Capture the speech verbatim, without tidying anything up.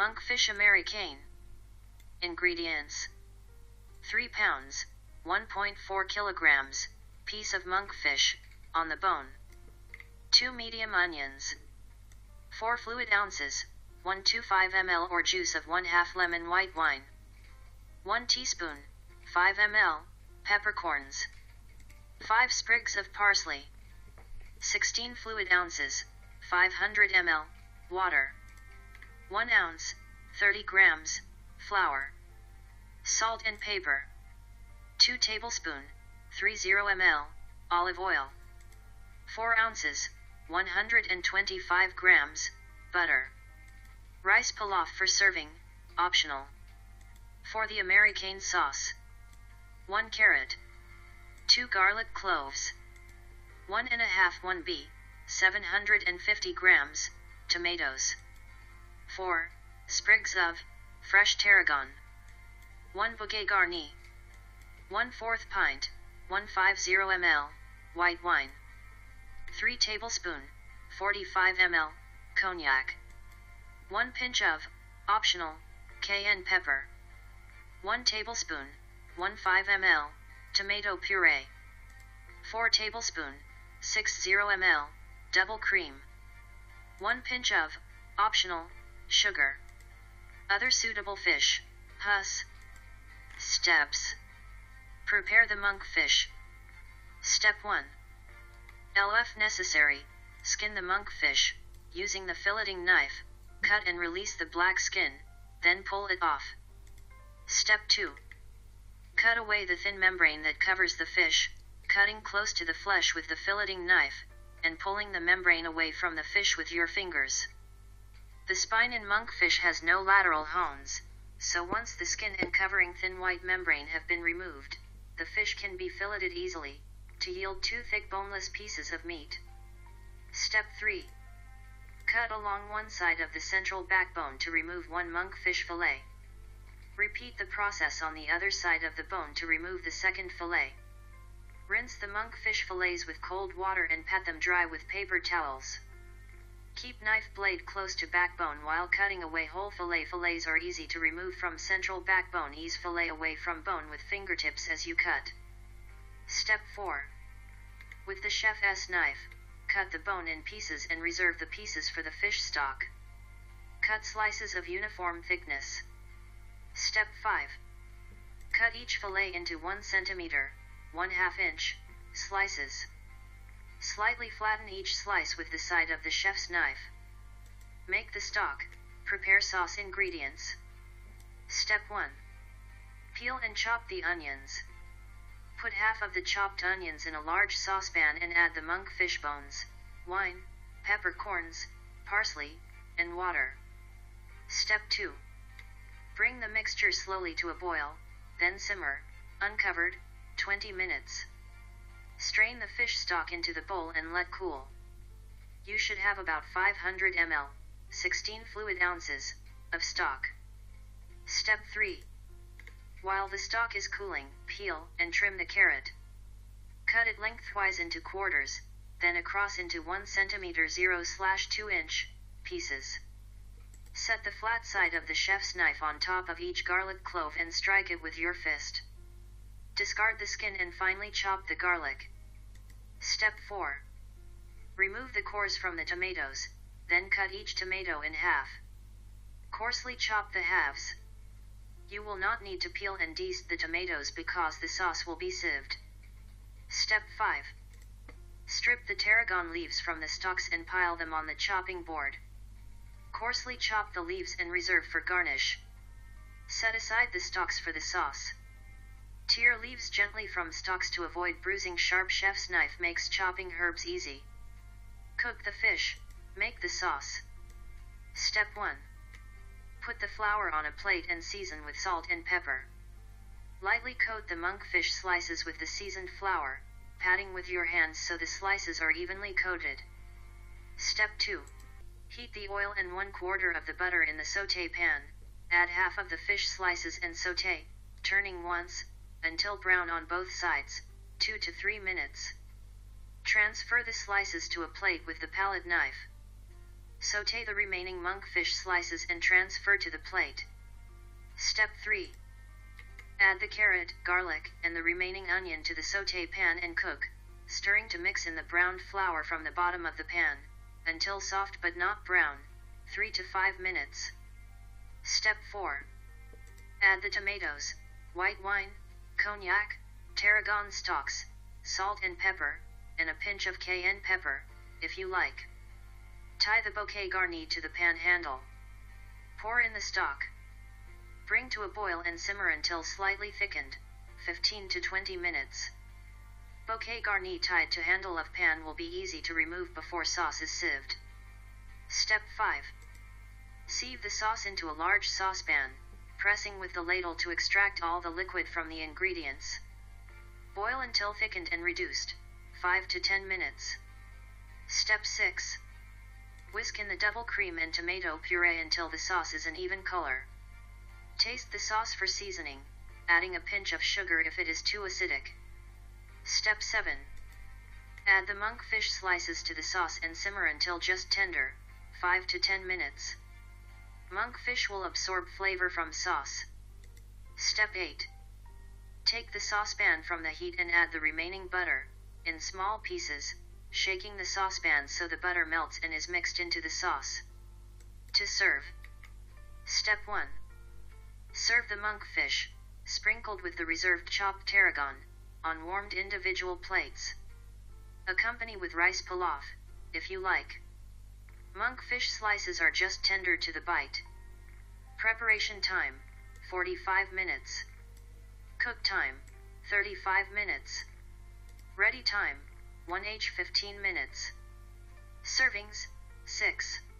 Monkfish Américain. Ingredients: three pounds, one point four kilograms, piece of monkfish, on the bone. two medium onions. four fluid ounces, one hundred twenty-five milliliters or juice of one half lemon white wine. one teaspoon, five milliliters, peppercorns. five sprigs of parsley. sixteen fluid ounces, five hundred milliliters, water. one ounce, thirty grams, flour. Salt and pepper. two tablespoons, thirty milliliters, olive oil. four ounces, one hundred twenty-five grams, butter. Rice pilaf for serving, optional. For the Americain sauce: one carrot, two garlic cloves, one and a half one B, seven hundred fifty grams, tomatoes. four sprigs of fresh tarragon. one bouquet garni. one fourth pint, one hundred fifty milliliters, white wine. three tablespoons, forty-five milliliters, cognac. one pinch of, optional, cayenne pepper. one tablespoon, fifteen milliliters, tomato puree. four tablespoons, sixty milliliters, double cream. one pinch of, optional, sugar. Other suitable fish, Hus. Steps: prepare the monkfish. Step one. L F necessary: skin the monkfish, using the filleting knife, cut and release the black skin, then pull it off. Step two. Cut away the thin membrane that covers the fish, cutting close to the flesh with the filleting knife, and pulling the membrane away from the fish with your fingers. The spine in monkfish has no lateral hones, so once the skin and covering thin white membrane have been removed, the fish can be filleted easily, to yield two thick boneless pieces of meat. Step three. Cut along one side of the central backbone to remove one monkfish fillet. Repeat the process on the other side of the bone to remove the second fillet. Rinse the monkfish fillets with cold water and pat them dry with paper towels. Keep knife blade close to backbone while cutting away whole fillet. Fillets are easy to remove from central backbone. Ease fillet away from bone with fingertips as you cut. Step four. With the chef's knife, cut the bone in pieces and reserve the pieces for the fish stock. Cut slices of uniform thickness. Step five. Cut each fillet into one centimeter, one half inch, slices. Slightly flatten each slice with the side of the chef's knife. Make the stock. Prepare sauce ingredients. Step one. Peel and chop the onions. Put half of the chopped onions in a large saucepan and add the monkfish bones, wine, peppercorns, parsley, and water. Step two. Bring the mixture slowly to a boil, then simmer, uncovered, twenty minutes. Strain the fish stock into the bowl and let cool. You should have about five hundred milliliters, sixteen fluid ounces, of stock. Step three. While the stock is cooling, peel and trim the carrot. Cut it lengthwise into quarters, then across into one centimeter zero slash two inch pieces. Set the flat side of the chef's knife on top of each garlic clove and strike it with your fist. Discard the skin and finely chop the garlic. Step four. Remove the cores from the tomatoes, then cut each tomato in half. Coarsely chop the halves. You will not need to peel and de-seed the tomatoes because the sauce will be sieved. Step five. Strip the tarragon leaves from the stalks and pile them on the chopping board. Coarsely chop the leaves and reserve for garnish. Set aside the stalks for the sauce. Tear leaves gently from stalks to avoid bruising. Sharp chef's knife makes chopping herbs easy. Cook the fish. Make the sauce. Step one. Put the flour on a plate and season with salt and pepper. Lightly coat the monkfish slices with the seasoned flour, patting with your hands so the slices are evenly coated. Step two. Heat the oil and one quarter of the butter in the sauté pan. Add half of the fish slices and sauté, turning once, until brown on both sides, two to three minutes. Transfer the slices to a plate with the palette knife. Sauté the remaining monkfish slices and transfer to the plate. Step three. Add the carrot, garlic, and the remaining onion to the sauté pan and cook, stirring to mix in the browned flour from the bottom of the pan, until soft but not brown, three to five minutes. Step four. Add the tomatoes, white wine, cognac, tarragon stalks, salt and pepper, and a pinch of cayenne pepper, if you like. Tie the bouquet garni to the pan handle. Pour in the stock. Bring to a boil and simmer until slightly thickened, fifteen to twenty minutes. Bouquet garni tied to handle of pan will be easy to remove before sauce is sieved. Step five. Sieve the sauce into a large saucepan, pressing with the ladle to extract all the liquid from the ingredients. Boil until thickened and reduced, five to ten minutes. Step six. Whisk in the double cream and tomato puree until the sauce is an even color. Taste the sauce for seasoning, adding a pinch of sugar if it is too acidic. Step seven. Add the monkfish slices to the sauce and simmer until just tender, five to ten minutes. Monkfish will absorb flavor from sauce. Step eight. Take the saucepan from the heat and add the remaining butter, in small pieces, shaking the saucepan so the butter melts and is mixed into the sauce. To serve. Step one. Serve the monkfish, sprinkled with the reserved chopped tarragon, on warmed individual plates. Accompany with rice pilaf, if you like. Monkfish slices are just tender to the bite. Preparation time, forty-five minutes. Cook time, thirty-five minutes. Ready time, one to fifteen minutes. Servings, six.